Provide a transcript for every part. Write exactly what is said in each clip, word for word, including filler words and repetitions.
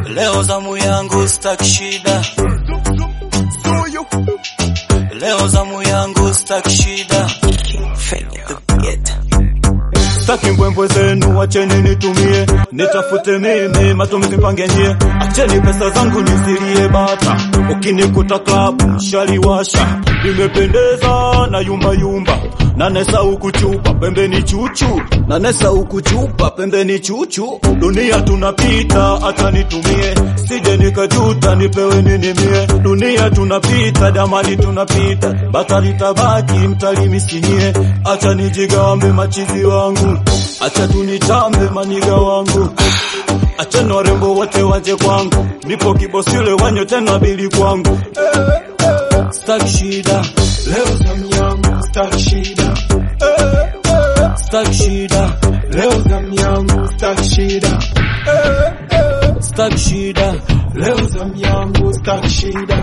Leo zamu yangu staki shida. Leo zamu yangu staki shida. Staki mbwembwe zenu, wacheni nitumie, nitafute mimi matumizi mpange nyie. Acheni pesa zangu nizilie bata, ukinikuta club nishaliwasha. Nimependeza na yumba yumba, na nesa huku chupa pembeni chuchu, na nesa huku chupa pembeni chuchu. Dunia tunapita, acha nitumie, sije nikajuta nipewe nini mie. Dunia tunapita, damani tunapita, batari tabaki mtali misinie. Acha nijigambe machizi wangu, acha tunitambe maniga wangu. Acha no rembo wote waje kwangu, nipo kibosile wanyo tena bili kwangu. Staki shida, leo zamu yangu staki shida. staki shida, Leo zamu yangu staki shida. staki shida, Leo zamu yangu staki shida.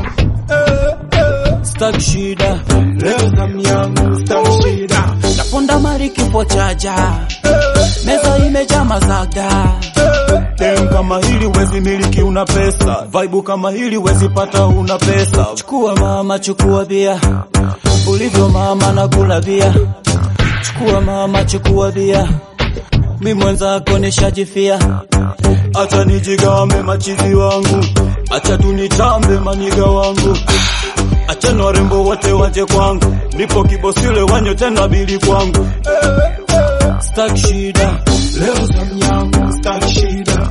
staki shida, Leo zamu yangu staki shida. Naponda mari kifo chaja, meza imejaa mazaga. Dem kama hili wezi miliki una pesa, vibe kama hili wezi pata una pesa. Chukua mama, chukua bia, ulivyo mama na kula bia. Chukua mama, chukua bia, mi mwenzako nishajifia. Acha nijigambe machizi wangu, acha tunitambe maniga wangu. Acha no rembo wote waje kwangu, nipo kibosile wanyo tena bili kwangu. Staki shida, Leo zamu yangu staki shida.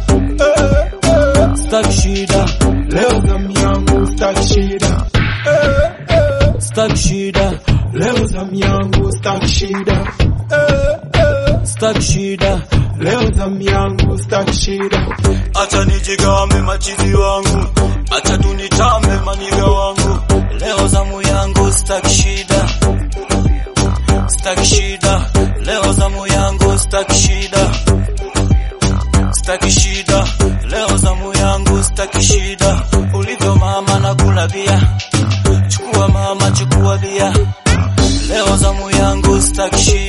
staki shida, Leo zamu yangu staki shida. staki shida, Leo zamu yangu staki shida. staki shida. Leo zamu yangu staki shida. Acha nijigambe machizi wangu, acha tunitambe maniga wangu. Leo zamu yangu staki shida. Staki shida, leo zamu yangu staki shida. Staki shida, leo zamu yangu staki shida. Ulivyo mama na kula bia, chukua mama, chukua bia. Leo zamu yangu staki shida.